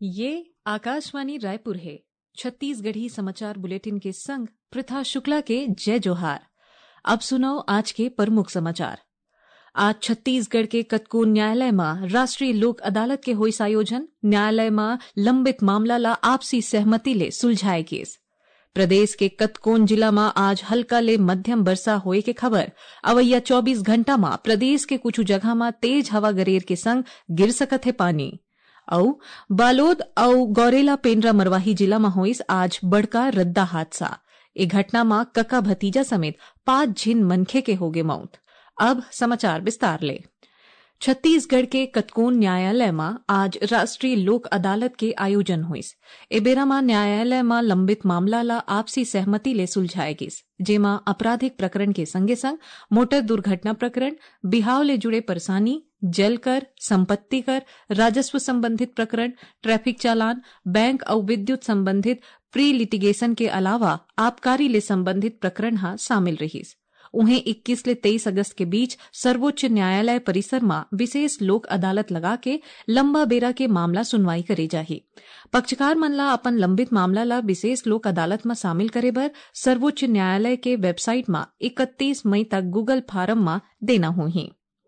ये आकाशवाणी रायपुर है। छत्तीसगढ़ी समाचार बुलेटिन के संग प्रथा शुक्ला के जय जोहार। अब सुनो आज के प्रमुख समाचार। आज छत्तीसगढ़ के कतकोन न्यायालय में राष्ट्रीय लोक अदालत के होइस आयोजन। न्यायालय में लंबित मामला ला आपसी सहमति ले सुलझाए केस। प्रदेश के कतकोन जिला में आज हल्का ले मध्यम वर्षा होए के खबर। अवैया 24 घंटा में प्रदेश के कुछ जगह में तेज हवा गरेर के संग गिर सकत है पानी। औ बालोद औ गौरेला पेंड्रा मरवाही जिला में होइस आज बड़का रद्दा हादसा। ए घटना में कका भतीजा समेत 5 झिन मनखे के होगे मौत। अब समाचार विस्तार ले। छत्तीसगढ़ के कतकोन न्यायालय में आज राष्ट्रीय लोक अदालत के आयोजन हुइस। ए बेरा में न्यायालय में लंबित मामला ला आपसी सहमति ले सुलझाए गिस, जेमा आपराधिक प्रकरण के संगे संग मोटर दुर्घटना प्रकरण, बिहाव ले जुड़े परेशानी, जल कर, संपत्ति कर, राजस्व संबंधित प्रकरण, ट्रैफिक चालान, बैंक और विद्युत संबंधित प्री लिटिगेशन के अलावा आबकारी ले संबंधित प्रकरण हा शामिल रहीस। उन्हें 21 ले 23 अगस्त के बीच सर्वोच्च न्यायालय परिसर में विशेष लोक अदालत लगा के लंबा बेरा के मामला सुनवाई करे जाही। पक्षकार मन ला अपन लंबित मामला ला विशेष लोक अदालत में शामिल करे बर सर्वोच्च न्यायालय के वेबसाइट में 31 मई तक गूगल फार्म में देना होही।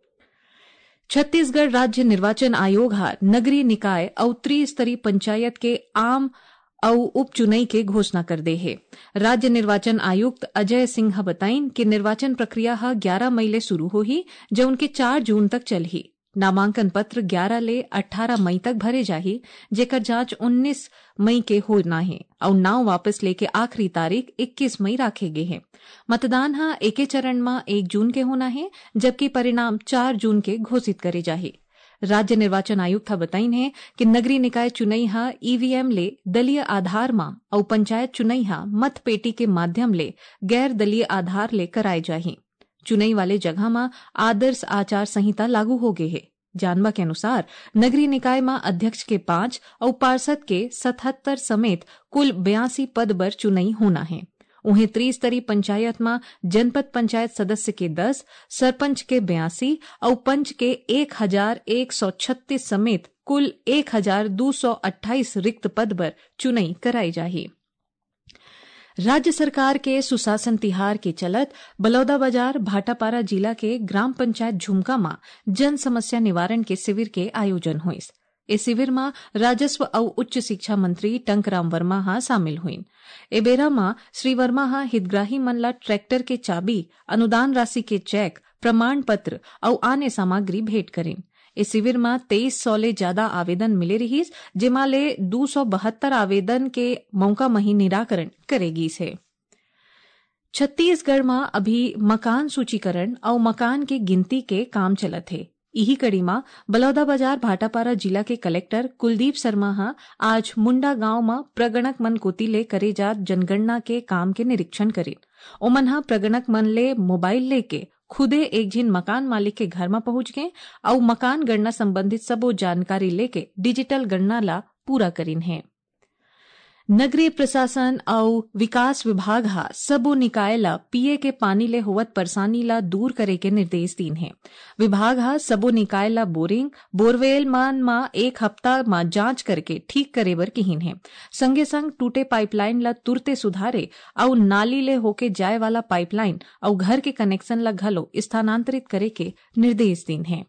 छत्तीसगढ़ राज्य निर्वाचन आयोग हा नगरीय निकाय और त्रिस्तरीय पंचायत के आम और उपचुनाई के घोषणा कर दे है। राज्य निर्वाचन आयुक्त अजय सिंह बताइन कि निर्वाचन प्रक्रिया 11 मई ले शुरू होही, जो उनके 4 जून तक चलही। नामांकन पत्र 11 ले 18 मई तक भरे जाही, जेकर जांच 19 मई के होना है और नाव वापस लेके आखिरी तारीख 21 मई राखे गए है। मतदान एके चरण में 1 जून के होना है, जबकि परिणाम 4 जून के घोषित करे जाही। राज्य निर्वाचन आयुक्त बताइन है कि नगरीय निकाय चुनाई ईवीएम ले दलीय आधार मा और पंचायत चुनाई मत पेटी के माध्यम ले गैर दलीय आधार ले कराए जाही। चुनाई वाले जगह में आदर्श आचार संहिता लागू हो गए है। जानवा के अनुसार नगरीय निकाय में अध्यक्ष के 5 और पार्षद के 77 समेत कुल 82 पद पर चुनाई होना है। उन्हें त्रिस्तरीय पंचायत में जनपद पंचायत सदस्य के 10, सरपंच के 82 और पंच के 1136 समेत कुल 1228 रिक्त पद पर चुनाई कराई जाही। राज्य सरकार के सुशासन तिहार के चलत बलौदाबाजार भाटापारा जिला के ग्राम पंचायत झुमका में जन समस्या निवारण के शिविर के आयोजन हुइस। इस शिविर में राजस्व और उच्च शिक्षा मंत्री टंकराम वर्मा शामिल हुईन। ए बेरा में श्री वर्मा हितग्राही मन ला ट्रैक्टर के चाबी, अनुदान राशि के चेक, प्रमाण पत्र और अन्य सामग्री भेंट करें। इस शिविर में 2300 ले ज्यादा आवेदन मिले रहीस, जेमा ले 272 आवेदन के मौका मही निराकरण करेगी से। छत्तीसगढ़ में अभी मकान सूचीकरण और मकान के गिनती के काम चलत है। यही कड़ी में बलौदाबाजार भाटापारा जिला के कलेक्टर कुलदीप शर्मा आज मुंडा गांव में प्रगणक मन कोती ले करे जात जनगणना के काम के निरीक्षण करें। ओमन प्रगणक मन ले मोबाइल लेके खुदे एक जिन मकान मालिक के घर में पहुंच गए और मकान गणना संबंधित सबो जानकारी लेके डिजिटल गणना ला पूरा करीन है। नगरीय प्रशासन और विकास विभाग सबो निकाय ला पिए के पानी ले होवत परेशानी ला दूर करे के निर्देश दीन है। विभाग सबो निकाय ला बोरिंग, बोरवेल मान मा 1 हफ्ता मा जांच करके ठीक करे बर कहीन है। संगे संग टूटे पाइपलाइन ला तुरते सुधारे और नाली ले होके जाए वाला पाइपलाइन और घर के कनेक्शन ला घलो स्थानांतरित करे के निर्देश दीन है।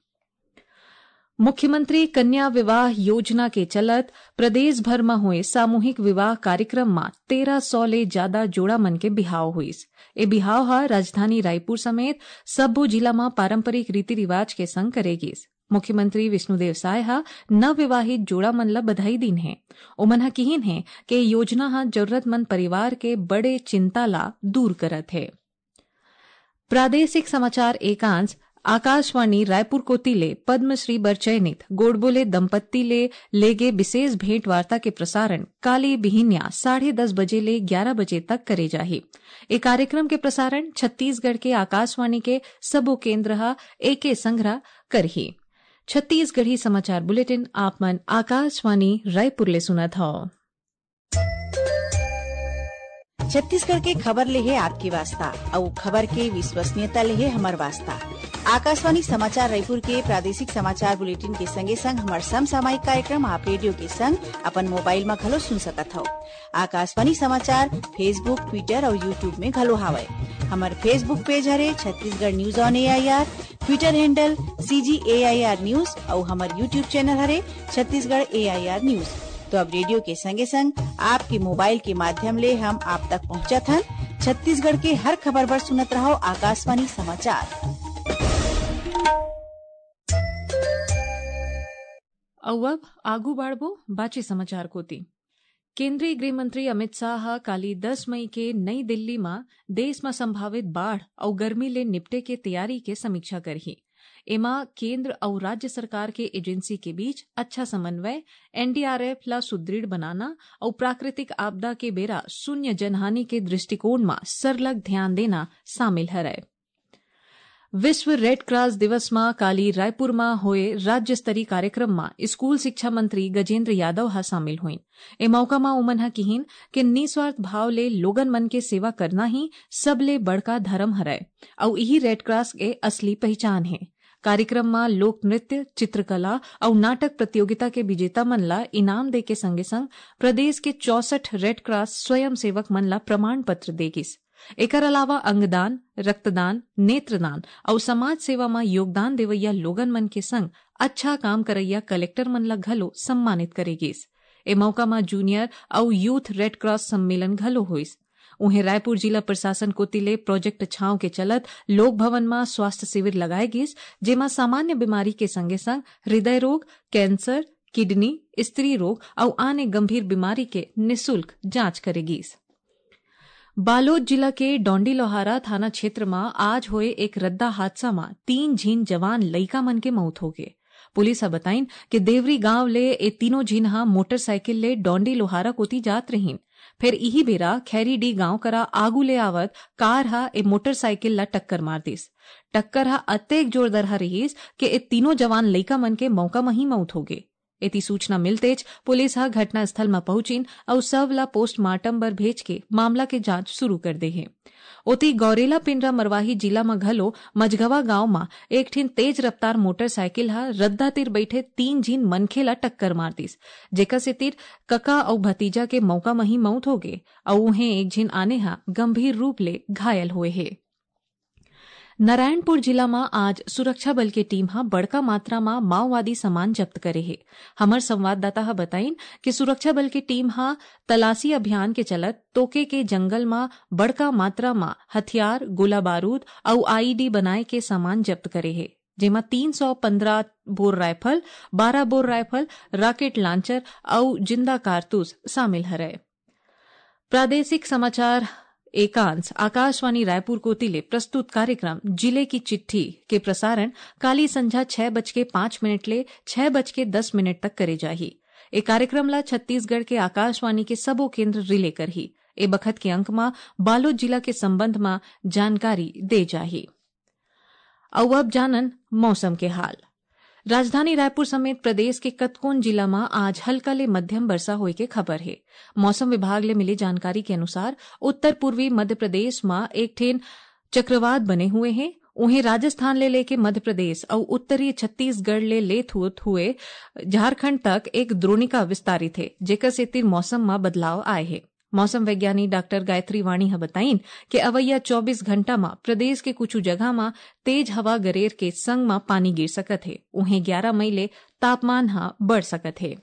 मुख्यमंत्री कन्या विवाह योजना के चलत प्रदेश भर में हुए सामूहिक विवाह कार्यक्रम में 1300 ले ज्यादा जोड़ा मन के बिहाव हुईस। ए बिहाव राजधानी रायपुर समेत सबो जिला में पारंपरिक रीति रिवाज के संग करेगीस। मुख्यमंत्री विष्णुदेव साय नवविवाहित जोड़ा मन ला बधाई दीन है। ओमन कहीन है कि योजना जरूरतमंद परिवार के बड़े चिंता ला दूर करत है। प्रादेशिक समाचार एकांश आकाशवाणी रायपुर कोती ले पद्मश्री बर चयनित गोडबोले दंपत्ति लेगे विशेष भेंट वार्ता के प्रसारण काली बिहिन्या 10:30 बजे ले 11 बजे तक करे जाही। ए कार्यक्रम के प्रसारण छत्तीसगढ़ के आकाशवाणी के सबो केंद्र एके संग्रह करही। छत्तीसगढ़ी समाचार बुलेटिन आप मन आकाशवाणी रायपुर ले सुनत हौ। छत्तीसगढ़ के खबर ले है आपकी वास्ता और खबर के विश्वसनीयता ले है हमार वास्ता। आकाशवाणी समाचार रायपुर के प्रादेशिक समाचार बुलेटिन के संगे संग हमार समसामयिक कार्यक्रम आप रेडियो के संग अपन मोबाइल में घलो सुन सकत हो। आकाशवाणी समाचार फेसबुक, ट्विटर और यूट्यूब में घलो हावय। हमार फेसबुक पेज हरे Chhattisgarh news on AIR, Twitter handle CGAIR news और हमार यूट्यूब चैनल हरे छत्तीसगढ़ AIR न्यूज। तो अब रेडियो के संगे संग आपके मोबाइल के माध्यम ले हम आप तक पहुंचत हन। छत्तीसगढ़ के हर खबर पर सुनत रहो आकाशवाणी समाचार। अब आगू बाढ़बो बाचे समाचार कोती। केंद्रीय गृह मंत्री अमित शाह काली 10 मई के नई दिल्ली में देश में संभावित बाढ़ और गर्मी ले निपटे के तैयारी के समीक्षा करही। एमा केंद्र और राज्य सरकार के एजेंसी के बीच अच्छा समन्वय, NDRF ला सुदृढ़ बनाना और प्राकृतिक आपदा के बेरा शून्य जनहानि के दृष्टिकोण में सरलग ध्यान देना शामिल है। विश्व रेड क्रॉस दिवस में काली रायपुर में होए राज्य स्तरीय कार्यक्रम में स्कूल शिक्षा मंत्री गजेंद्र यादव हा शामिल हुई। ए मौका में उमन हा किहिन कि निस्वार्थ भाव ले लोगन मन के सेवा करना ही सबले बड़का धर्म हरय और यही रेड क्रॉस के असली पहचान है। कार्यक्रम में लोक नृत्य, चित्रकला और नाटक प्रतियोगिता के विजेता मन ला इनाम दे के संगे संग प्रदेश के 64 रेड क्रॉस स्वयं सेवक मन ला प्रमाण पत्र देगिस। एकर अलावा अंगदान, रक्तदान, नेत्रदान और समाज सेवा में योगदान देवैया लोगन मन के संग अच्छा काम करैया कलेक्टर मन ला घलो सम्मानित करेगिस। ए मौका में जूनियर और यूथ रेड क्रॉस सम्मेलन घलो होइस। उन्हें रायपुर जिला प्रशासन कोतिले प्रोजेक्ट छाव के चलत लोक भवन में स्वास्थ्य शिविर लगाए गिस, जेमा सामान्य बीमारी के संगे संग हृदय रोग, कैंसर, किडनी, स्त्री रोग और अन्य गंभीर बीमारी के निःशुल्क जांच करेगिस। बालोद जिला के डोंडी लोहारा थाना क्षेत्र में आज हुए एक रद्दा हादसा में 3 झीन जवान लइका मन के मौत हो गए। पुलिस हा बताइन कि देवरी गांव ले ए तीनों झीन हा मोटरसाइकिल ले डोंडी लोहारा कोती जात रहीन। फिर इही बेरा खैरीडी गांव करा आगू ले आवत कार हा ए मोटरसाइकिल ला टक्कर मार दिस। टक्कर हा अतेक जोरदार हा रहीस कि ए तीनों जवान लइका मन के मौका में ही मौत हो गए। एती सूचना मिलतेज पुलिस हा घटना स्थल में पहुंचिन और शव ला पोस्टमार्टम बर भेज के मामला के जांच शुरू कर दे है। ओती गौरेला पिंडरा मरवाही जिला में घलो मझगवा गांव में एक ठिन तेज रफ्तार मोटरसाइकिल हा रद्दा तिर बैठे 3 झीन मनखे ला टक्कर मार दिस, जेका से तिर कका और भतीजा के मौका में ही मौत हो गए और उन्हें एक झीन आने हा गंभीर रूप ले घायल हुए है। नारायणपुर जिला में आज सुरक्षा बल के टीम हा बड़का मात्रा में माओवादी सामान जब्त करे है। हमार संवाददाता हा बताइन कि सुरक्षा बल की टीम हा तलाशी अभियान के चलत तोके के जंगल में बड़का मात्रा में हथियार, गोला बारूद और IED बनाए के सामान जब्त करे है, जेमा 315 bore rifle, 12 bore rifle, rocket launcher और जिंदा कारतूस शामिल है। प्रादेशिक समाचार एकांश आकाशवाणी रायपुर कोतिले प्रस्तुत कार्यक्रम जिले की चिट्ठी के प्रसारण काली संझा 6:05 ले 6:10 तक करे जाही। ए कार्यक्रम ला छत्तीसगढ़ के आकाशवाणी के सबो केंद्र रिले करही। ए बखत के अंक में बालोद जिला के संबंध में जानकारी दे जाही। अब जानन मौसम के हाल। राजधानी रायपुर समेत प्रदेश के कतकोन जिला में आज हल्का ले मध्यम वर्षा होए के खबर है। मौसम विभाग ले मिली जानकारी के अनुसार उत्तर पूर्वी मध्य प्रदेश में एक ठेन चक्रवात बने हुए हैं। उन्हें राजस्थान ले लेके मध्य प्रदेश और उत्तरी छत्तीसगढ़ ले लेत हुए झारखंड तक एक द्रोणिका विस्तारित है, जेकर से तिर मौसम में बदलाव आए है। मौसम वैज्ञानिक डॉक्टर गायत्री वाणी हा बताइन कि अवैया 24 घंटा में प्रदेश के कुछ जगह में तेज हवा गरेर के संग में पानी गिर सकत है। उन्हें 11 मई ले तापमान हा बढ़ सकत है।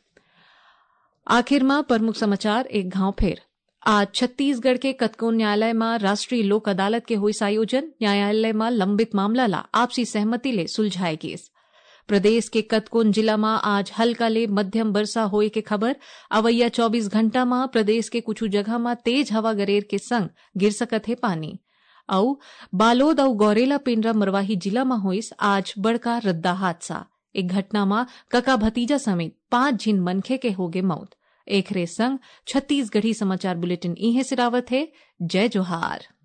आखिर में प्रमुख समाचार एक घाव फेर। आज छत्तीसगढ़ के कतकोन न्यायालय में राष्ट्रीय लोक अदालत के हुई आयोजन। न्यायालय में लंबित मामला ला आपसी सहमति ले सुलझाए गेस। प्रदेश के कतकोन जिला में आज हल्का ले मध्यम वर्षा होए के खबर। अवैया 24 घंटा में प्रदेश के कुछ जगह में तेज हवा गरेर के संग गिर सकत है पानी। और बालोद और गौरेला पिंडरा मरवाही जिला में होइस आज बड़का रद्दा हादसा। एक घटना में कका भतीजा समेत 5 झीन मनखे के हो गए मौत। एक रे संग छत्तीसगढ़ी समाचार बुलेटिन इहे सिरावत है। जय जोहार।